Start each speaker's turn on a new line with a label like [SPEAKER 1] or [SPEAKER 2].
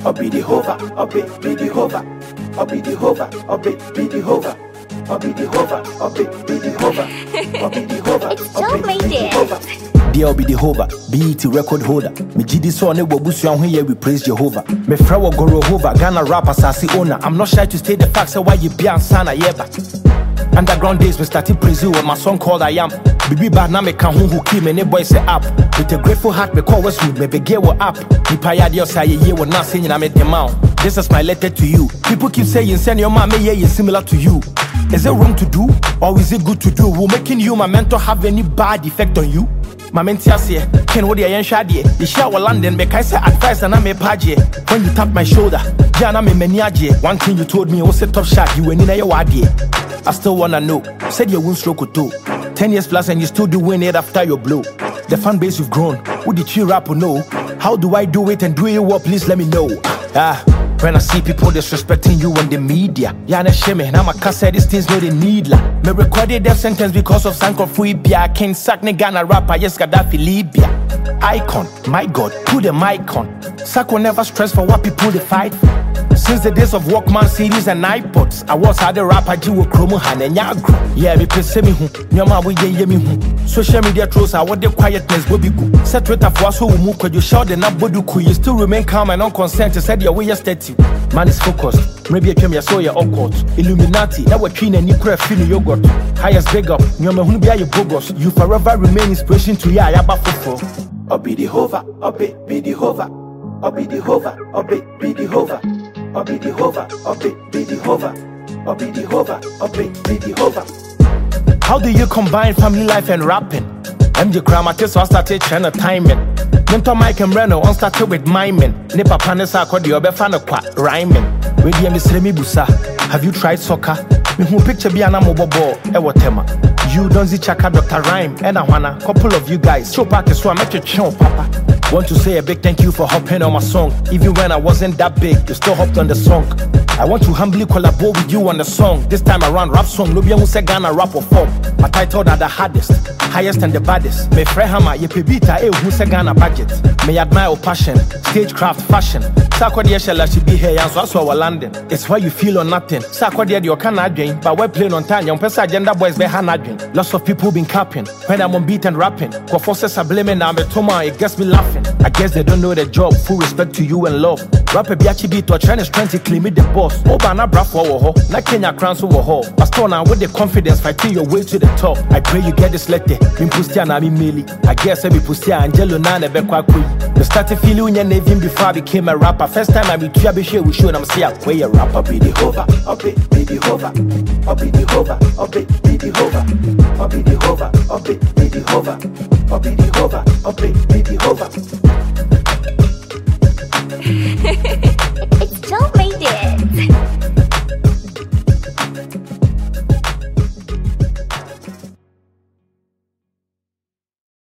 [SPEAKER 1] be the hover, be the hover, be the hover, be the hover, be the hover, be the hover, be the hover.
[SPEAKER 2] It's so amazing.
[SPEAKER 1] There be the hover, be it record holder. Me GD so ne wabusu and here we praise Jehovah. Me frawa goro hover, Ghana rapper sassy owner. I'm not shy to state the facts of why you be on sana yeba. Underground days we started praising with my song called I Am. Bibi bad na me can who keep me ne boy say up. With a grateful heart me call Westwood me begin what up. Nipa ya dio say ye will not saying I made them out. This is my letter to you. People keep saying send your mama yeah is similar to you. Is it wrong to do or is it good to do? Will making you my mentor have any bad effect on you? My mentor say, Ken what the shadi. The shower London make I say advice and I'm a paje. When you tap my shoulder, Jana me meniaje. One thing you told me was a top shot, you went in your wadi. I still wanna know. Said you won't stroke or two. 10 years plus and you still doing it after your blow. The fan base you've grown. Who did you rap or know? How do I do it and do it well? Please let me know. When I see people disrespecting you on the media, Yana Sheme, now my said these things no they need la. Me recorded death sentence because of Sanko Fuibia. Can't sack ne Ghana rapper, yes Gaddafi Libya. Icon, my God, put them icon. Sako never stress for what people they fight for. Since the days of Walkman CDs and iPods, I was had a rapper Jiwo Chromo Hananyagro. Yeah, me pese me hu, nyama we ye me hu. Social media trolls are what the quietness will be good. Set Twitter for us who will move, cause you shout the naboduku. You still remain calm and unconcerned. You said your way yesterday. Man is focused. Maybe I came here so you're awkward. Illuminati, that was train and you could have yogurt. Highest big up, nyama hunu be your bogus. You forever remain inspiration to ya yaba fofo. I'll be the hover, I'll be the hover. I'll be the hover, I'll be the hover. I'll be the hover, I'll be the hover. I'll be the hover, I'll be the hover. How do you combine family life and rapping? MJ Kramate so I started trying to timing. Mentor Mike and Reno on started with miming. Nipa Panessa called the other fan of rhyming. Radio Miss Busa, have you tried soccer? Me who picture be an mobile ball, Ewatema. You don't see Chaka Dr. Rhyme, and I wanna couple of you guys. Show back so I make you chill, Papa. Want to say a big thank you for hopping on my song. Even when I wasn't that big, you still hopped on the song. I want to humbly collaborate with you on the song. This time around, rap song, no be who say Ghana rap or form. My title are the hardest, highest and the baddest. Me Frehama, ye pebita, who say Ghana budget. Me admire passion, stagecraft, fashion. Sakwadia shall she be here, and so that's why we're landing. It's why you feel or nothing. Sakwadia, you can't drink, but we're playing on time. Young person agenda boys behind drink. Lots of people been capping. When I'm on beat and rapping, for forces are blaming, I'm a toma, it gets me laughing. I guess they don't know the job. Full respect to you and love. Rapper biachi beat or trying to claim it the boss. Obana brafo woho, na Kenya crowns woho. Pastor now with the confidence fighting your way to the top. I pray you get this letter. Been pustia na mi meli. I guess I be pustia Angelo na ne bekwa kui. I started feeling your name before I became a rapper. First time I be to be share with you and I'm say I play a rapper. Be the hover, I'll be the hover. I'll be the hover, I'll be the hover. I'll be the hover, I'll be the hover. I'll be the hover, I'll be the hover.